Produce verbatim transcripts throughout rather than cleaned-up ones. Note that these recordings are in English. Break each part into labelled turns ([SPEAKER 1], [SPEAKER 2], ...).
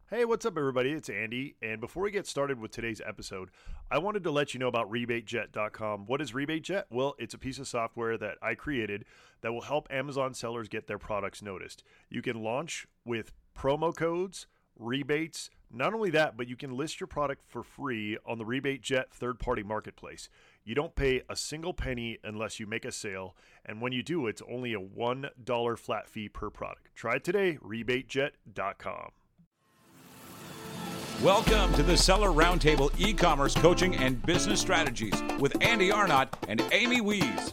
[SPEAKER 1] Hey, what's up, everybody? It's Andy. And before we get started with today's episode, I wanted to let you know about rebate jet dot com. What is RebateJet? Well, it's a piece of software that I created that will help Amazon sellers get their products noticed. You can launch with promo codes, rebates. Not only that, but you can list your product for free on the RebateJet third-party marketplace. You don't pay a single penny unless you make a sale, and when you do, it's only a one dollar flat fee per product. Try it today, rebate jet dot com.
[SPEAKER 2] Welcome to the Seller Roundtable e-commerce coaching and business strategies with Andy Arnott and Amy Wees.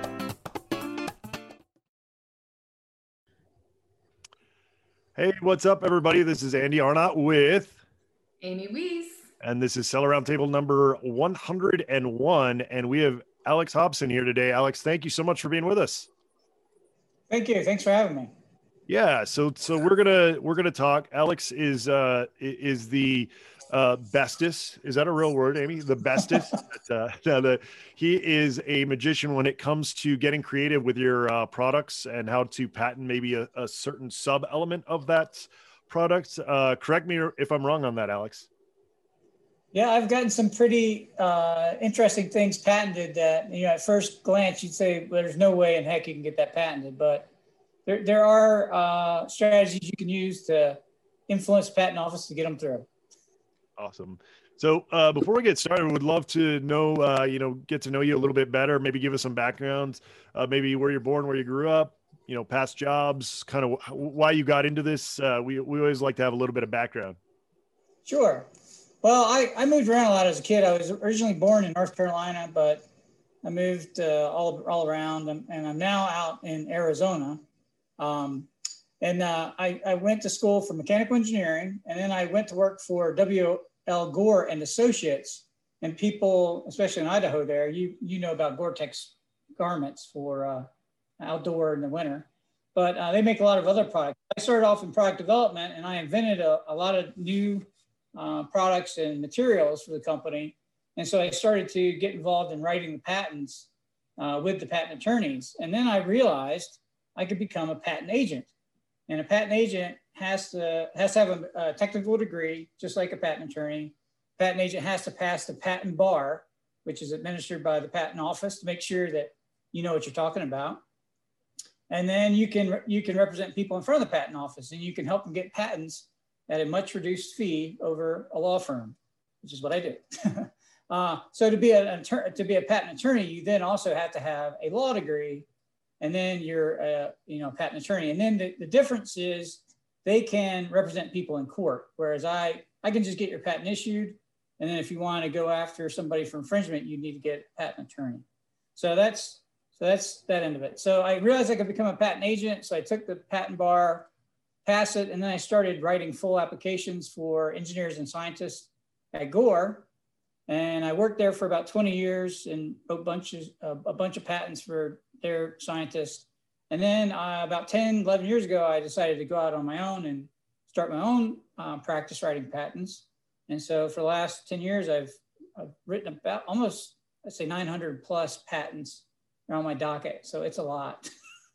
[SPEAKER 1] Hey, what's up, everybody? This is Andy Arnott with
[SPEAKER 3] Amy Wees.
[SPEAKER 1] And this is Seller Roundtable number one hundred one. And we have Alex Hobson here today. Alex, thank you so much for being with us.
[SPEAKER 4] Thank you. Thanks for having me. Yeah,
[SPEAKER 1] so so we're gonna we're gonna talk. Alex is uh is the uh bestest. Is that a real word, Amy? The bestest. uh, no, the, he is a magician when it comes to getting creative with your uh, products and how to patent maybe a, a certain sub element of that product. Uh, correct me if I'm wrong on that, Alex.
[SPEAKER 4] Yeah, I've gotten some pretty uh, interesting things patented that, you know, at first glance you'd say, well, there's no way in heck you can get that patented, but There, there are uh, strategies you can use to influence the patent office to get them through.
[SPEAKER 1] Awesome. So uh, before we get started, we would love to know, uh, you know, get to know you a little bit better. Maybe give us some background, uh, maybe where you're born, where you grew up, you know, past jobs, kind of why you got into this. Uh, we, we always like to have a little bit of background.
[SPEAKER 4] Sure. Well, I, I moved around a lot as a kid. I was originally born in North Carolina, but I moved uh, all, all around, and, and I'm now out in Arizona. Um, and uh, I, I went to school for mechanical engineering, and then I went to work for W L Gore and Associates. And people, especially in Idaho there, you you know about Gore-Tex garments for uh, outdoor in the winter. But uh, they make a lot of other products. I started off in product development, and I invented a, a lot of new uh, products and materials for the company. And so I started to get involved in writing the patents uh, with the patent attorneys. And then I realized I could become a patent agent. And a patent agent has to has to have a, a technical degree, just like a patent attorney. Patent agent has to pass the patent bar, which is administered by the patent office, to make sure that you know what you're talking about. And then you can you can represent people in front of the patent office, and you can help them get patents at a much reduced fee over a law firm, which is what I did. uh, so to be an to be a patent attorney, you then also have to have a law degree. And then you're a you know, patent attorney. And then the, the difference is they can represent people in court, whereas I, I can just get your patent issued. And then if you want to go after somebody for infringement, you need to get a patent attorney. So that's, so that's that end of it. So I realized I could become a patent agent. So I took the patent bar, passed it, and then I started writing full applications for engineers and scientists at Gore. And I worked there for about twenty years and wrote bunches, uh, a bunch of patents for their scientists. And then uh, about ten, eleven years ago, I decided to go out on my own and start my own uh, practice writing patents. And so for the last ten years, I've, I've written about almost, I'd say nine hundred plus patents around my docket. So it's a lot.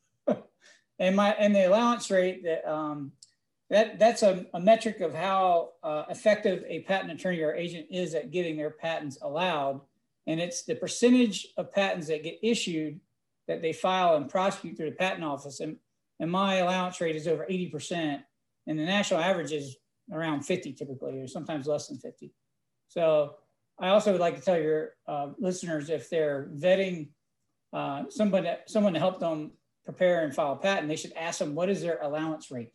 [SPEAKER 4] and my and the allowance rate, that um, that that's a, a metric of how uh, effective a patent attorney or agent is at getting their patents allowed. And it's the percentage of patents that get issued that they file and prosecute through the patent office. And, and my allowance rate is over eighty percent. And the national average is around fifty typically, or sometimes less than fifty. So I also would like to tell your uh, listeners, if they're vetting uh, somebody, someone to help them prepare and file a patent, they should ask them, what is their allowance rate?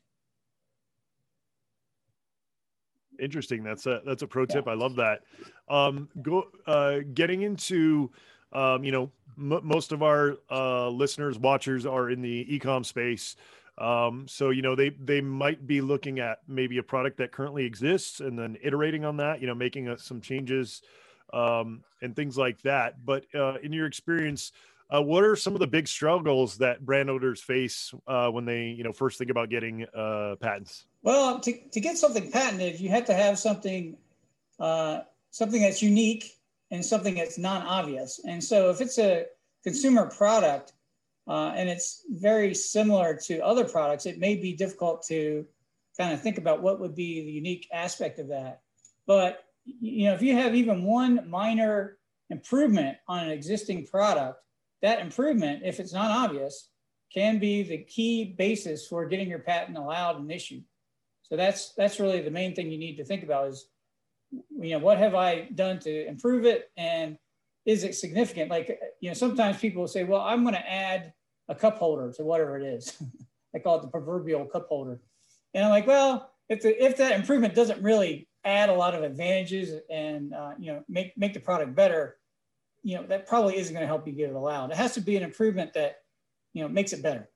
[SPEAKER 1] Interesting. That's a, that's a pro tip. Yeah. I love that. Um, go, uh, getting into, um, you know, m- most of our uh, listeners, watchers are in the e-com space. Um, so, you know, they, they might be looking at maybe a product that currently exists and then iterating on that, you know, making uh, some changes um, and things like that. But uh, in your experience, uh, what are some of the big struggles that brand owners face uh, when they, you know, first think about getting uh, patents?
[SPEAKER 4] Well, to, to get something patented, you have to have something, uh, something that's unique and something that's non-obvious. And so if it's a consumer product uh, and it's very similar to other products, it may be difficult to kind of think about what would be the unique aspect of that. But, you know, if you have even one minor improvement on an existing product, that improvement, if it's not obvious, can be the key basis for getting your patent allowed and issued. So that's that's really the main thing you need to think about is, you know, what have I done to improve it, and is it significant? Like, you know, sometimes people will say, well, I'm going to add a cup holder to whatever it is. I call it the proverbial cup holder. And I'm like, well, if the, if that improvement doesn't really add a lot of advantages and uh, you know make make the product better, you know, that probably isn't going to help you get it allowed. It has to be an improvement that, you know, makes it better.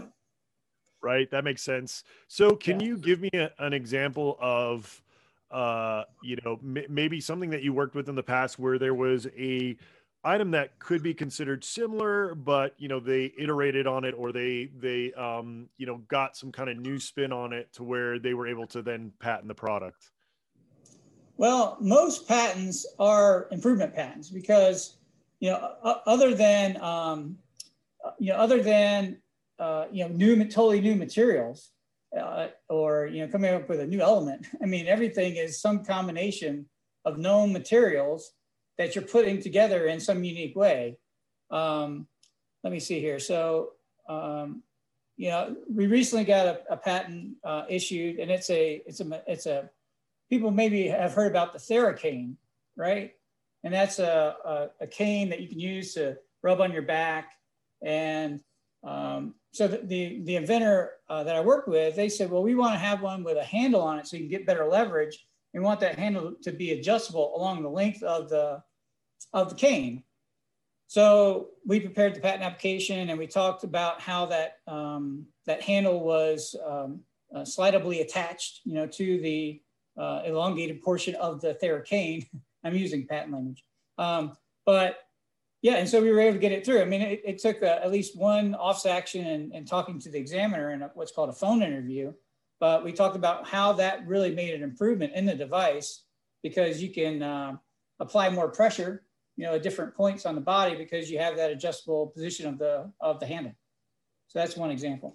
[SPEAKER 1] Right. That makes sense. So can
[SPEAKER 4] Yeah.
[SPEAKER 1] you give me a, an example of, uh, you know, m- maybe something that you worked with in the past where there was a item that could be considered similar, but, you know, they iterated on it, or they, they, um, you know, got some kind of new spin on it to where they were able to then patent the product?
[SPEAKER 4] Well, most patents are improvement patents because, you know, uh, other than, um, you know, other than, uh, you know, new, totally new materials, uh, or, you know, coming up with a new element. I mean, everything is some combination of known materials that you're putting together in some unique way. Um, let me see here. So, um, you know, we recently got a, a patent uh, issued, and it's a, it's a, it's a, people maybe have heard about the TheraCane, right? And that's a, a, a cane that you can use to rub on your back. And um, so the, the, the inventor uh, that I worked with, they said, well, we want to have one with a handle on it so you can get better leverage. We want that handle to be adjustable along the length of the, of the cane. So we prepared the patent application, and we talked about how that, um, that handle was um, uh, slidably attached, you know, to the uh, elongated portion of the TheraCane. I'm using patent language. Um, but yeah, and so we were able to get it through. I mean, it, it took uh, at least one office action and, and talking to the examiner in a, what's called a phone interview. But we talked about how that really made an improvement in the device, because you can uh, apply more pressure, you know, at different points on the body because you have that adjustable position of the of the handle. So that's one example.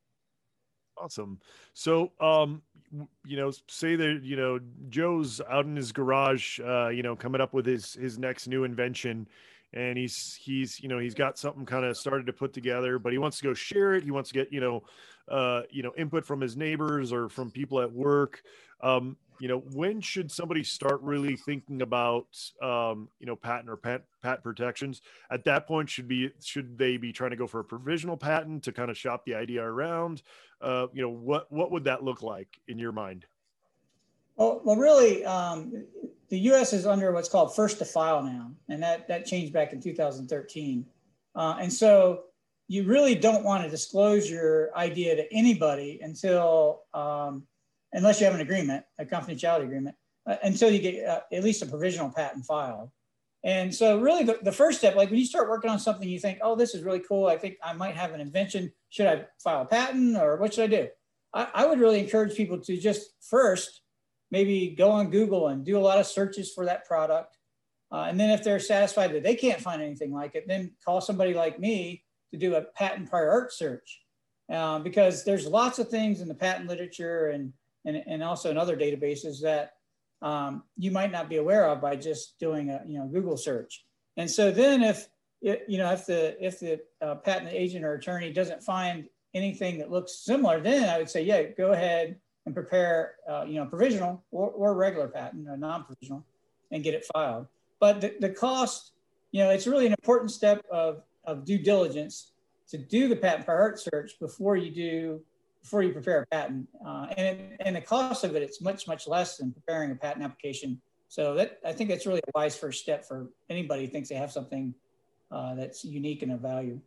[SPEAKER 1] Awesome. So, um, you know, say that, you know, Joe's out in his garage, uh, you know, coming up with his, his next new invention, and he's, he's, you know, he's got something kind of started to put together, but he wants to go share it. He wants to get, you know, uh, you know, input from his neighbors or from people at work. Um, you know, when should somebody start really thinking about, um, you know, patent or patent, patent protections? At that point, should be, should they be trying to go for a provisional patent to kind of shop the idea around? Uh, you know, what, what would that look like in your mind?
[SPEAKER 4] Well, well, really, um, the U S is under what's called first to file now, and that, that changed back in two thousand thirteen. Uh, and so you really don't want to disclose your idea to anybody until, um, unless you have an agreement, a confidentiality agreement, uh, until you get uh, at least a provisional patent filed. And so really the, the first step, like when you start working on something, you think, oh, this is really cool. I think I might have an invention. Should I file a patent, or what should I do? I, I would really encourage people to just first maybe go on Google and do a lot of searches for that product. Uh, and then if they're satisfied that they can't find anything like it, then call somebody like me to do a patent prior art search. Uh, because there's lots of things in the patent literature and, and, and also in other databases that um, you might not be aware of by just doing a you know Google search. And so then if, you know, if the, if the uh, patent agent or attorney doesn't find anything that looks similar, then I would say, yeah, go ahead and prepare, uh, you know, provisional or, or regular patent, or non-provisional, and get it filed. But the, the cost, you know, it's really an important step of, of due diligence to do the patent prior art search before you do, before you prepare a patent. Uh, and, and the cost of it, it's much, much less than preparing a patent application. So that, I think that's really a wise first step for anybody who thinks they have something uh, that's unique and of value.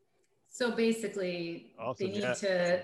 [SPEAKER 3] So basically, awesome. they need
[SPEAKER 1] yeah.
[SPEAKER 3] to...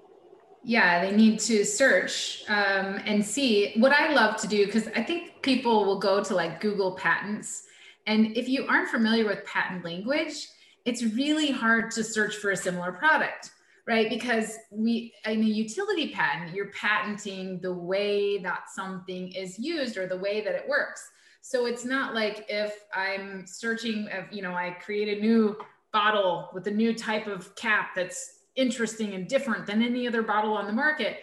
[SPEAKER 3] Yeah, they need to search um, and see. What I love to do, because I think people will go to like Google patents. And if you aren't familiar with patent language, it's really hard to search for a similar product, right? Because we, in a utility patent, you're patenting the way that something is used or the way that it works. So it's not like if I'm searching, of, you know, I create a new bottle with a new type of cap that's interesting and different than any other bottle on the market.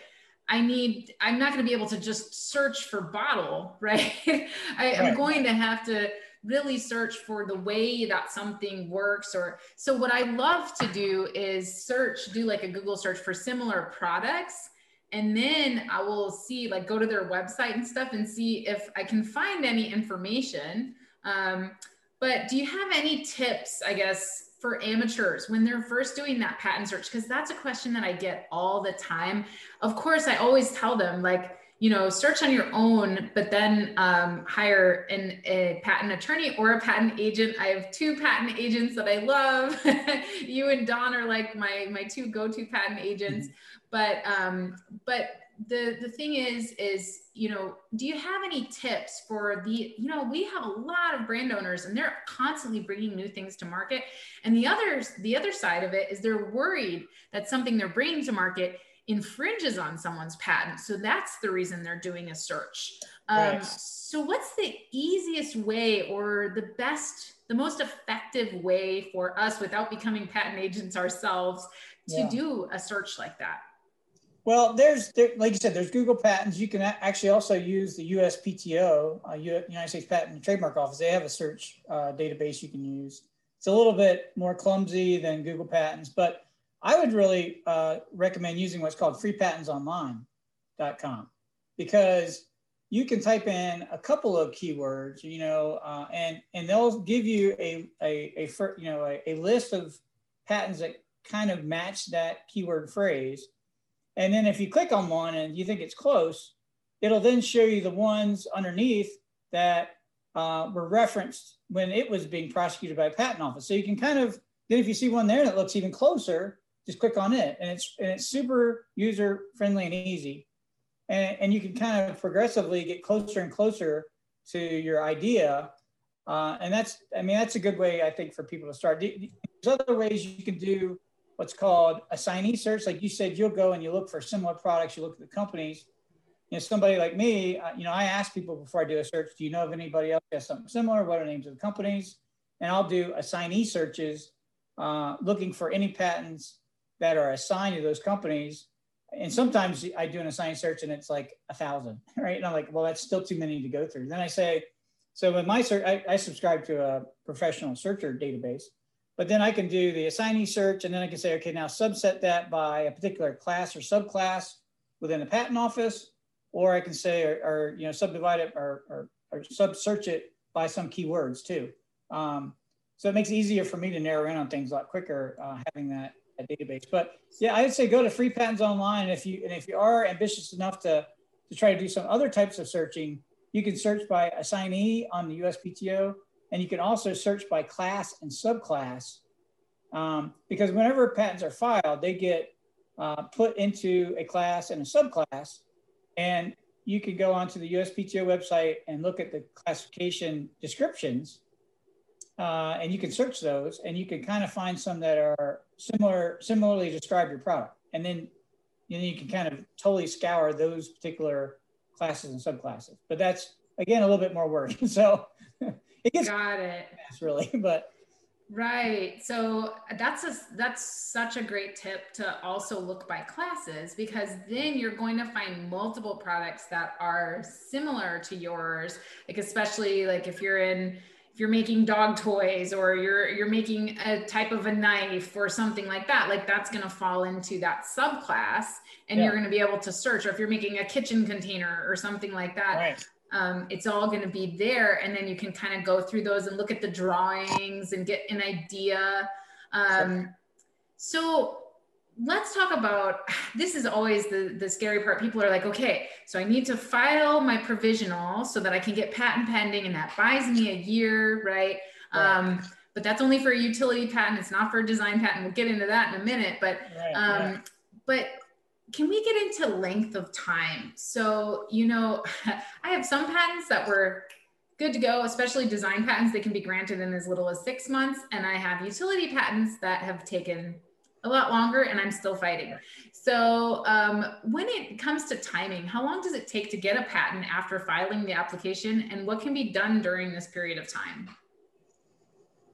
[SPEAKER 3] I need, I'm not going to be able to just search for bottle, right? I, I'm
[SPEAKER 4] Right.
[SPEAKER 3] going to have to really search for the way that something works. Or, so what I love to do is search, do like a Google search for similar products. And then I will see, like, go to their website and stuff and see if I can find any information. Um, but do you have any tips, I guess, for amateurs when they're first doing that patent search? Because that's a question that I get all the time. Of course, I always tell them, like, you know, search on your own, but then um, hire an, a patent attorney or a patent agent. I have two patent agents that I love. You and Don are like my my two go-to patent agents. Mm-hmm. But um, but the the thing is, is, you know, do you have any tips for the, you know, we have a lot of brand owners and they're constantly bringing new things to market. And the others, the other side of it is they're worried that something they're bringing to market infringes on someone's patent. So that's the reason they're doing a search. Um, right. So what's the easiest way or the best, the most effective way for us without becoming patent agents ourselves to yeah. do a search like that?
[SPEAKER 4] Well, there's, there, like you said, there's Google Patents. You can actually also use the U S P T O, uh, United States Patent and Trademark Office. They have a search uh, database you can use. It's a little bit more clumsy than Google Patents, but I would really uh, recommend using what's called free patents online dot com, because you can type in a couple of keywords, you know, uh, and and they'll give you a a, a you know a, a list of patents that kind of match that keyword phrase. And then if you click on one and you think it's close, it'll then show you the ones underneath that uh, were referenced when it was being prosecuted by a patent office. So you can kind of, then if you see one there that looks even closer, just click on it. And it's and it's super user friendly and easy. And, and you can kind of progressively get closer and closer to your idea. Uh, and that's, I mean, that's a good way, I think, for people to start. There's other ways you can do what's called assignee search. Like you said, you'll go and you look for similar products, you look at the companies. You know, somebody like me, uh, you know, I ask people before I do a search, do you know of anybody else that has something similar? What are the names of the companies? And I'll do assignee searches, uh, looking for any patents that are assigned to those companies. And sometimes I do an assignee search and it's like a thousand, right? And I'm like, well, that's still too many to go through. Then I say, so in my search, I, I subscribe to a professional searcher database. But then I can do the assignee search, and then I can say, okay, now subset that by a particular class or subclass within the patent office, or I can say, or, or you know, subdivide it or, or, or sub search it by some keywords too. Um, so it makes it easier for me to narrow in on things a lot quicker, uh, having that, that database. But yeah, I'd say go to Free Patents Online. And if you and if you are ambitious enough to to try to do some other types of searching, you can search by assignee on the U S P T O. And you can also search by class and subclass, um, because whenever patents are filed, they get uh, put into a class and a subclass. And you can go onto the U S P T O website and look at the classification descriptions, uh, and you can search those, and you can kind of find some that are similar, similarly describe your product. And then, you know, you can kind of totally scour those particular classes and subclasses. But that's, again, a little bit more work. So it gets
[SPEAKER 3] got it
[SPEAKER 4] really, but
[SPEAKER 3] right. So that's a that's such a great tip to also look by classes, because then you're going to find multiple products that are similar to yours. Like, especially like if you're in if you're making dog toys, or you're you're making a type of a knife or something like that, like that's going to fall into that subclass, and yeah. you're going to be able to search. Or if you're making a kitchen container or something like that.
[SPEAKER 4] Right.
[SPEAKER 3] Um, it's all going to be there. And then you can kind of go through those and look at the drawings and get an idea. Um, so let's talk about, this is always the, the scary part. People are like, okay, so I need to file my provisional so that I can get patent pending, and that buys me a year, right? right. Um, but that's only for a utility patent. It's not for a design patent. We'll get into that in a minute, but, right, um, yeah. but can we get into length of time? So, you know, I have some patents that were good to go, especially design patents. They can be granted in as little as six months. And I have utility patents that have taken a lot longer, and I'm still fighting. So um, when it comes to timing, how long does it take to get a patent after filing the application, and what can be done during this period of time?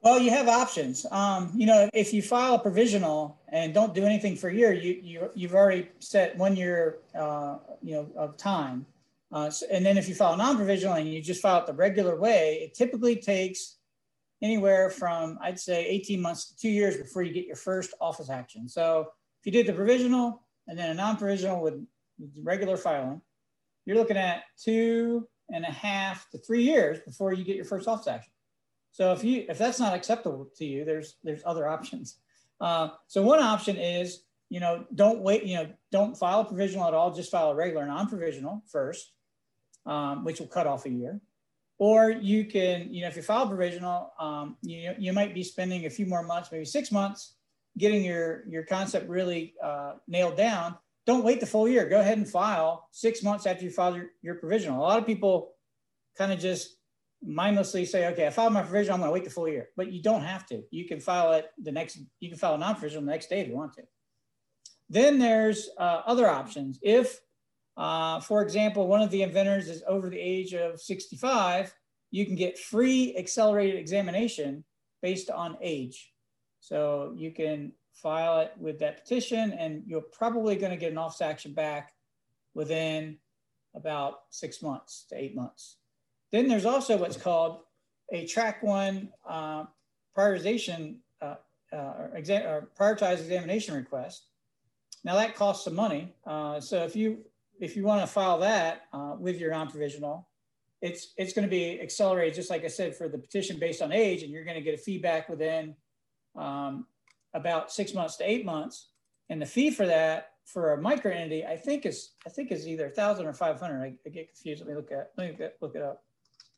[SPEAKER 4] Well, you have options. Um, you know, if you file a provisional and don't do anything for a year, you, you, you've already set one year, uh, you know, of time. Uh, so, and then if you file non-provisional and you just file it the regular way, it typically takes anywhere from, I'd say, eighteen months to two years before you get your first office action. So if you did the provisional and then a non-provisional with, with regular filing, you're looking at two and a half to three years before you get your first office action. So if you if that's not acceptable to you, there's there's other options. Uh, so one option is, you know, don't wait, you know, don't file a provisional at all, just file a regular non-provisional first, um, which will cut off a year. Or you can, you know, if you file provisional, um, you you might be spending a few more months, maybe six months, getting your your concept really uh, nailed down. Don't wait the full year. Go ahead and file six months after you file your, your provisional. A lot of people kind of just mindlessly say, okay, I filed my provisional, I'm going to wait the full year. But you don't have to. You can file it the next, you can file a non-provisional the next day if you want to. Then there's uh, other options. If, uh, for example, one of the inventors is over the age of sixty-five, you can get free accelerated examination based on age. So you can file it with that petition and you're probably going to get an office action back within about six months to eight months. Then there's also what's called a track one uh, prioritization uh, uh, or, exa or prioritized examination request. Now that costs some money. Uh, so if you if you want to file that uh, with your non-provisional, it's it's going to be accelerated, just like I said, for the petition based on age, and you're going to get a feedback within um, about six months to eight months. And the fee for that for a micro entity, I think is I think is either a thousand or five hundred. I, I get confused. Let me look at let me get, look it up.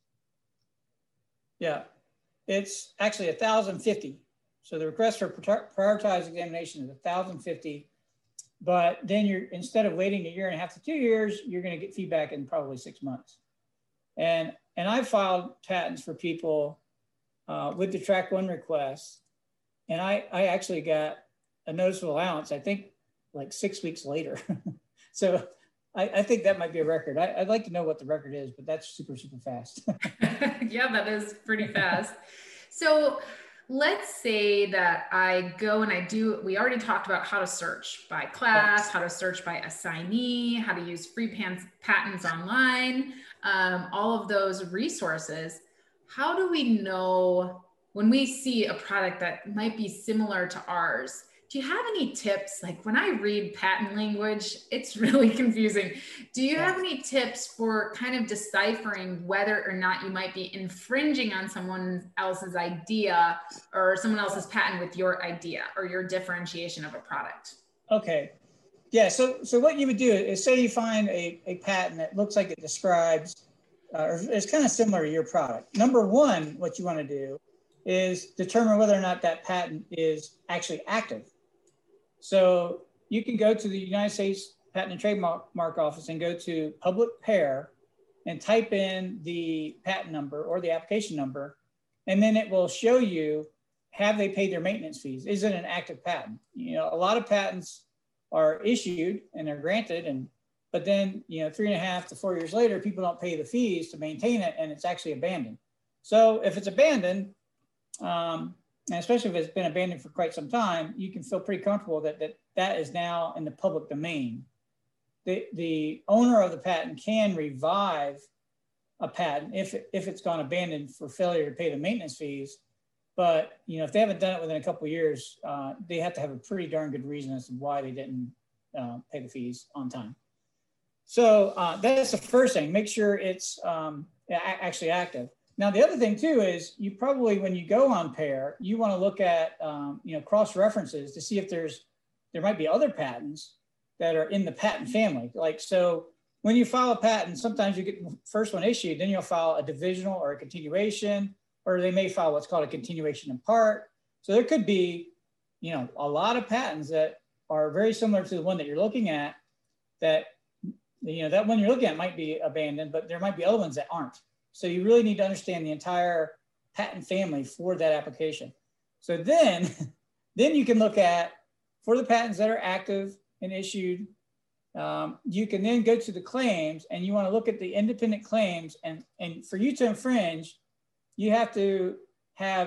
[SPEAKER 4] Yeah, it's actually a thousand fifty. So the request for prioritized examination is a thousand fifty. But then you're, instead of waiting a year and a half to two years, you're going to get feedback in probably six months. And and I've filed patents for people uh, with the track one request, and I I actually got a notice of allowance, I think like six weeks later. So I, I think that might be a record. I, I'd like to know what the record is, but that's super, super fast.
[SPEAKER 3] Yeah, that is pretty fast. So let's say that I go and I do, we already talked about how to search by class, how to search by assignee, how to use free patents online, um, all of those resources. How do we know when we see a product that might be similar to ours? Do you have any tips? Like when I read patent language, it's really confusing. Do you have any tips for kind of deciphering whether or not you might be infringing on someone else's idea or someone else's patent with your idea or your differentiation of a product?
[SPEAKER 4] Okay. Yeah. So, so what you would do is say you find a, a patent that looks like it describes uh, or is kind of similar to your product. Number one, what you want to do is determine whether or not that patent is actually active. So you can go to the United States Patent and Trademark Office and go to public pair and type in the patent number or the application number, and then it will show you, have they paid their maintenance fees? Is it an active patent? You know, a lot of patents are issued and they're granted, and but then, you know, three and a half to four years later, people don't pay the fees to maintain it, and it's actually abandoned. So if it's abandoned, um, and especially if it's been abandoned for quite some time, you can feel pretty comfortable that that, that is now in the public domain. The, the owner of the patent can revive a patent if, if it's gone abandoned for failure to pay the maintenance fees. But, you know, if they haven't done it within a couple of years, uh, they have to have a pretty darn good reason as to why they didn't uh, pay the fees on time. So uh, that's the first thing. Make sure it's um, actually active. Now, the other thing too is you probably, when you go on pair, you want to look at, um, you know, cross references to see if there's, there might be other patents that are in the patent family. Like, so when you file a patent, sometimes you get the first one issued, then you'll file a divisional or a continuation, or they may file what's called a continuation in part. So there could be, you know, a lot of patents that are very similar to the one that you're looking at that, you know, that one you're looking at might be abandoned, but there might be other ones that aren't. So you really need to understand the entire patent family for that application. So then, then you can look at, for the patents that are active and issued, um, you can then go to the claims and you want to look at the independent claims. And, and for you to infringe, you have to have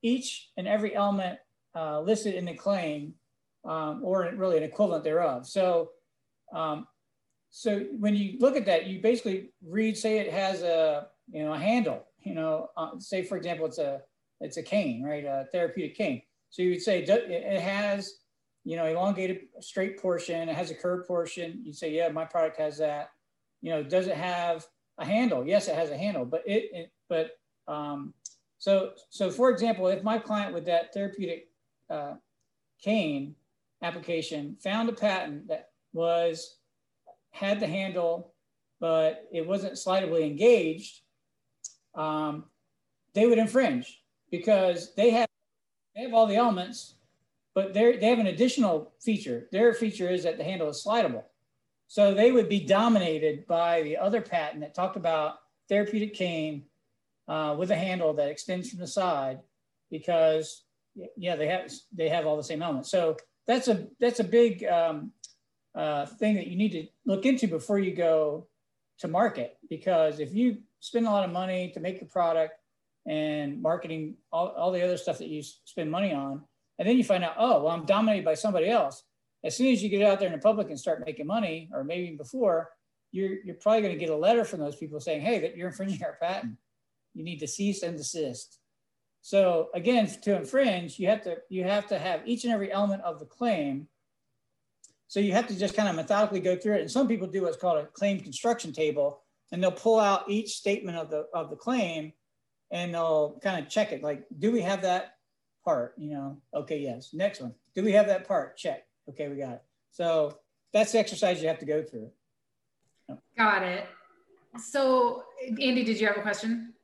[SPEAKER 4] each and every element uh, listed in the claim, um, or really an equivalent thereof. So, um, so when you look at that, you basically read, say it has a, you know, a handle, you know, uh, say for example, it's a, it's a cane, right? A therapeutic cane. So you would say it has, you know, elongated straight portion, it has a curved portion. You'd say, yeah, my product has that. You know, does it have a handle? Yes, it has a handle, but it, it but um, so, so for example, if my client with that therapeutic uh, cane application found a patent that was, had the handle, but it wasn't slidably engaged, um, they would infringe because they have, they have all the elements, but they they have an additional feature. Their feature is that the handle is slidable. So they would be dominated by the other patent that talked about therapeutic cane uh, with a handle that extends from the side, because yeah, they have they have all the same elements. So that's a that's a big um, uh, thing that you need to look into before you go to market, because if you spend a lot of money to make your product and marketing, all, all the other stuff that you spend money on, and then you find out, oh, well, I'm dominated by somebody else. As soon as you get out there in the public and start making money, or maybe even before, you're, you're probably going to get a letter from those people saying, hey, that you're infringing our patent. You need to cease and desist. So again, to infringe, you have to, you have to have each and every element of the claim. So you have to just kind of methodically go through it. And some people do what's called a claim construction table, and they'll pull out each statement of the, of the claim, and they'll kind of check it. Like, do we have that part? You know, okay, yes. Next one. Do we have that part? Check. Okay, we got it. So that's the exercise you have to go through.
[SPEAKER 3] Got it. So Andy, did you have a question?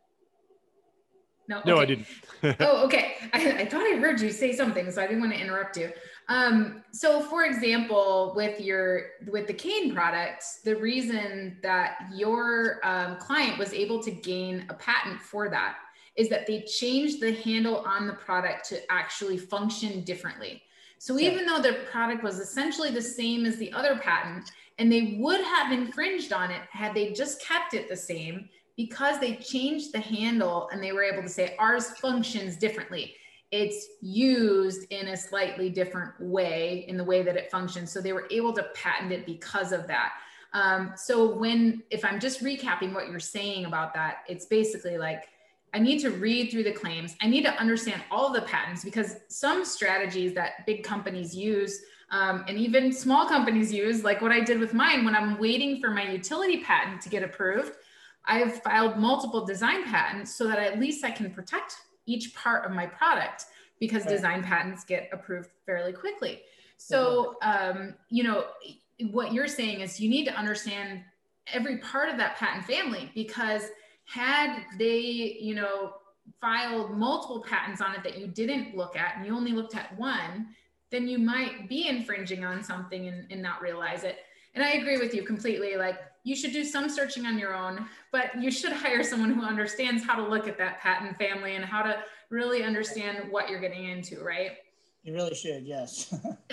[SPEAKER 3] No,
[SPEAKER 1] no,
[SPEAKER 3] okay.
[SPEAKER 1] I didn't.
[SPEAKER 3] Oh, okay. I, I thought I heard you say something, so I didn't want to interrupt you. Um, so for example, with your, with the cane products, the reason that your um, client was able to gain a patent for that is that they changed the handle on the product to actually function differently. So
[SPEAKER 4] Sure.
[SPEAKER 3] even though their product was essentially the same as the other patent, and they would have infringed on it had they just kept it the same, because they changed the handle and they were able to say ours functions differently. It's used in a slightly different way in the way that it functions. So they were able to patent it because of that. Um, so when, if I'm just recapping what you're saying about that, it's basically like, I need to read through the claims. I need to understand all of the patents, because some strategies that big companies use, um, and even small companies use, like what I did with mine, when I'm waiting for my utility patent to get approved, I've filed multiple design patents so that at least I can protect each part of my product, because right. design patents get approved fairly quickly. So, um, you know, what you're saying is you need to understand every part of that patent family, because had they, you know, filed multiple patents on it that you didn't look at and you only looked at one, then you might be infringing on something and, and not realize it. And I agree with you completely. Like, you should do some searching on your own, but you should hire someone who understands how to look at that patent family and how to really understand what you're getting into, right?
[SPEAKER 4] You really should, yes.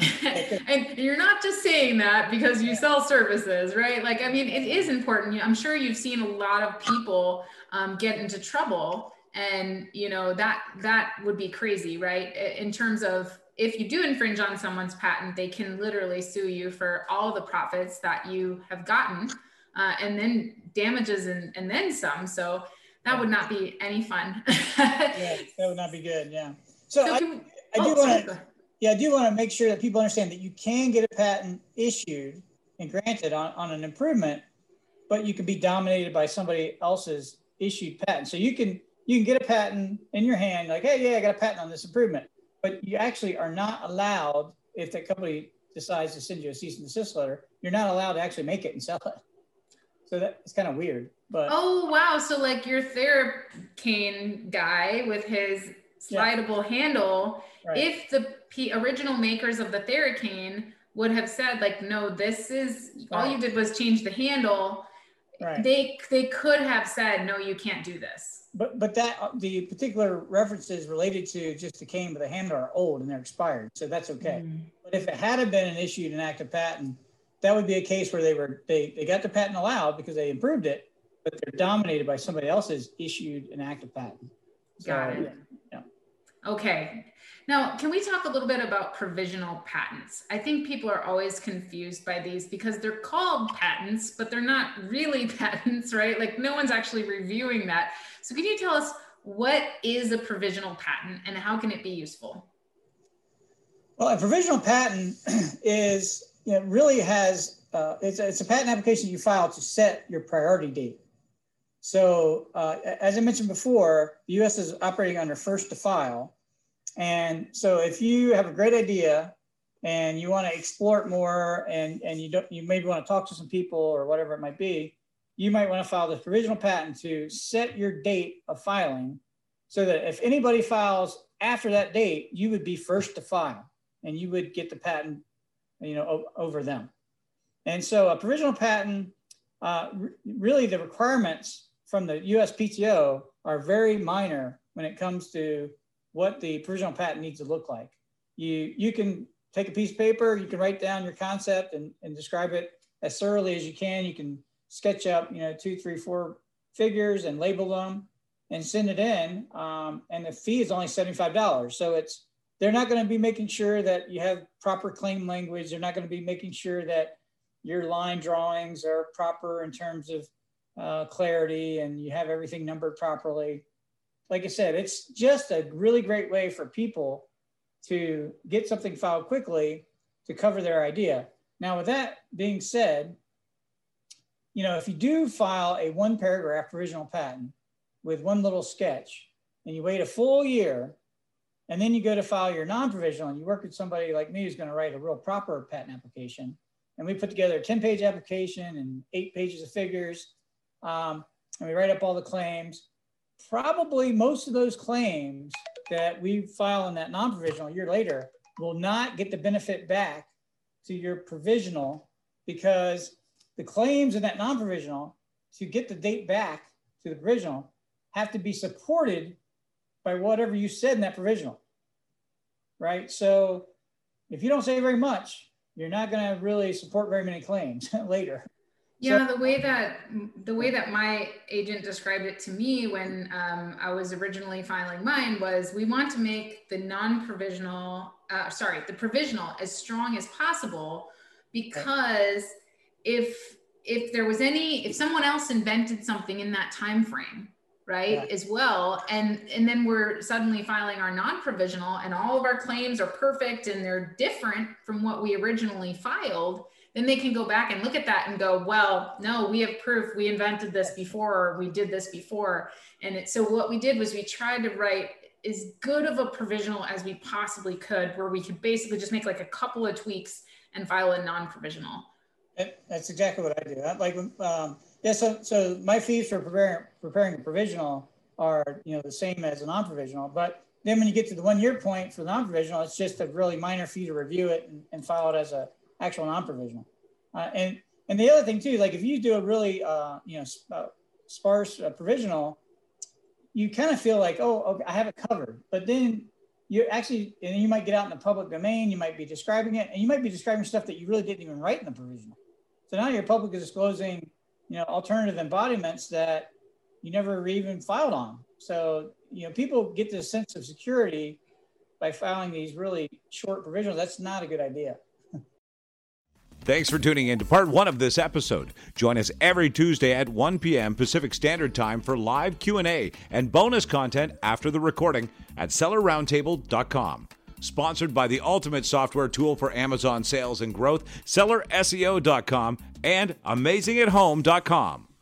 [SPEAKER 3] And you're not just saying that because you sell services, right? Like, I mean, it is important. I'm sure you've seen a lot of people um, get into trouble, and, you know, that, that would be crazy, right? In terms of, if you do infringe on someone's patent, they can literally sue you for all the profits that you have gotten, uh, and then damages and, and then some. So that would not be any fun.
[SPEAKER 4] Yeah, that would not be good. Yeah. So, so
[SPEAKER 3] can,
[SPEAKER 4] I, I do
[SPEAKER 3] oh,
[SPEAKER 4] want to, yeah, I do want to make sure that people understand that you can get a patent issued and granted on, on an improvement, but you can be dominated by somebody else's issued patent. So you can, you can get a patent in your hand, like, hey, yeah, I got a patent on this improvement. But you actually are not allowed, if the company decides to send you a cease and desist letter, you're not allowed to actually make it and sell it. So that it's kind of weird. But
[SPEAKER 3] oh, wow. So like your Theracane guy with his slidable yeah. handle, right. if the P original makers of the Theracane would have said like, no, this is, right. all you did was change the handle, right. they they could have said, no, you can't do this.
[SPEAKER 4] But but that the particular references related to just the cane with the handle are old and they're expired, so that's okay. Mm. But if it had been an issued an active patent, that would be a case where they were they they got the patent allowed because they improved it, but they're dominated by somebody else's issued an active patent. So,
[SPEAKER 3] got it.
[SPEAKER 4] Yeah,
[SPEAKER 3] Okay. Now, can we talk a little bit about provisional patents? I think people are always confused by these because they're called patents, but they're not really patents, right? Like no one's actually reviewing that. So can you tell us what is a provisional patent and how can it be useful?
[SPEAKER 4] Well, a provisional patent is, you know, really has, uh, it's, a, it's a patent application you file to set your priority date. So uh, as I mentioned before, the U S is operating under first to file. And so if you have a great idea and you want to explore it more and, and you don't, you maybe want to talk to some people or whatever it might be, you might want to file the provisional patent to set your date of filing so that if anybody files after that date, you would be first to file and you would get the patent, you know, o- over them. And so a provisional patent, uh, r- really the requirements from the U S P T O are very minor when it comes to what the provisional patent needs to look like. You, you can take a piece of paper, you can write down your concept and, and describe it as thoroughly as you can. You can sketch up, you know, two, three, four figures and label them and send it in. Um, and the fee is only seventy-five dollars. So it's, they're not going to be making sure that you have proper claim language. They're not going to be making sure that your line drawings are proper in terms of uh, clarity and you have everything numbered properly. Like I said, it's just a really great way for people to get something filed quickly to cover their idea. Now, with that being said, you know, if you do file a one paragraph provisional patent with one little sketch and you wait a full year and then you go to file your non-provisional and you work with somebody like me who's going to write a real proper patent application, and we put together a ten page application and eight pages of figures, um, and we write up all the claims. Probably most of those claims that we file in that non-provisional a year later will not get the benefit back to your provisional because the claims in that non-provisional to get the date back to the provisional have to be supported by whatever you said in that provisional, right? So if you don't say very much, you're not going to really support very many claims later.
[SPEAKER 3] Yeah, the way that the way that my agent described it to me when um, I was originally filing mine was, we want to make the non-provisional, uh, sorry, the provisional as strong as possible, because if if there was any, if someone else invented something in that time frame, right, yeah. as well, and and then we're suddenly filing our non-provisional, and all of our claims are perfect and they're different from what we originally filed, then they can go back and look at that and go, well, no, we have proof we invented this before, or we did this before. And it, so what we did was we tried to write as good of a provisional as we possibly could, where we could basically just make like a couple of tweaks and file a non-provisional.
[SPEAKER 4] That's exactly what I do. I, like, um, yeah, so, so my fees for preparing, preparing a provisional are, you know, the same as a non-provisional, but then when you get to the one year point for the non-provisional, it's just a really minor fee to review it and, and file it as a actual non-provisional. Uh, and and the other thing too, like if you do a really uh, you know sp- uh, sparse uh, provisional, you kind of feel like, oh, okay, I have it covered. But then you actually, and you might get out in the public domain, you might be describing it, and you might be describing stuff that you really didn't even write in the provisional. So now you're publicly disclosing, you know, alternative embodiments that you never even filed on. So, you know, people get this sense of security by filing these really short provisionals. That's not a good idea.
[SPEAKER 2] Thanks for tuning in to part one of this episode. Join us every Tuesday at one p.m. Pacific Standard Time for live Q and A and bonus content after the recording at seller roundtable dot com. Sponsored by the ultimate software tool for Amazon sales and growth, seller S E O dot com and amazing at home dot com.